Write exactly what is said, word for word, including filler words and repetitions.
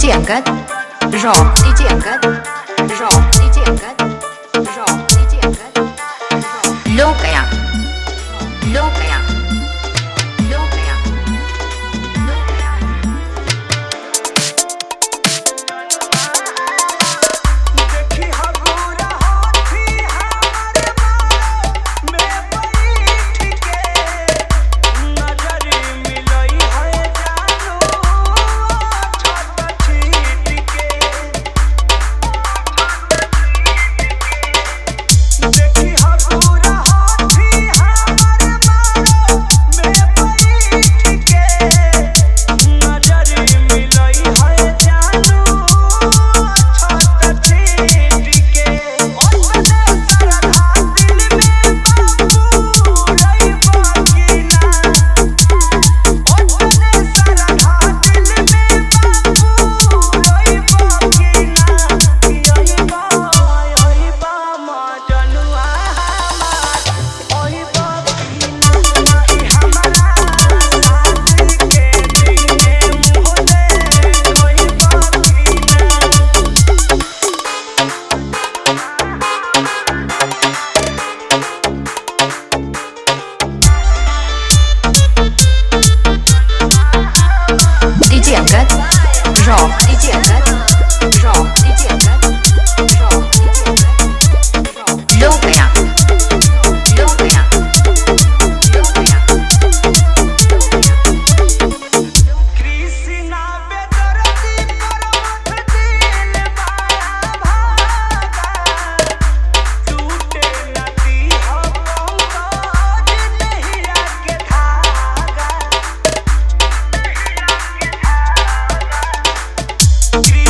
DJ Angad, Rock, DJ Angad, Rock, DJ Angad, Rock, DJ Angad, Lokaya, Lokaya, Lokaya, Lokaya. देखी हगुरा हाथी हमारे बालों में बैठ के नजर मिलई है जानू छत छीट के देखी हगुरा हाथी हमारे बालों में बैठ के नजर मिलई है जानू छत छीट के ओने सरधा दिल में बाबू रही बाकी ना ओने सरधा दिल में बाबू रही बाकी ना यही बा यही बा मजनुआ हमार ओही बाकी ना कि हमारा शादी के दिने मुँह दे कोई बाकी ना DJ Angad, Rock, DJ Angad, Rock, DJ Angad, Rock, DJ Angad, Lokaya, Lokaya, Lokaya. Krishna बेदर्दी परमथ दिल माया भागा टूटे नदी हो पंकज नहिया के धागा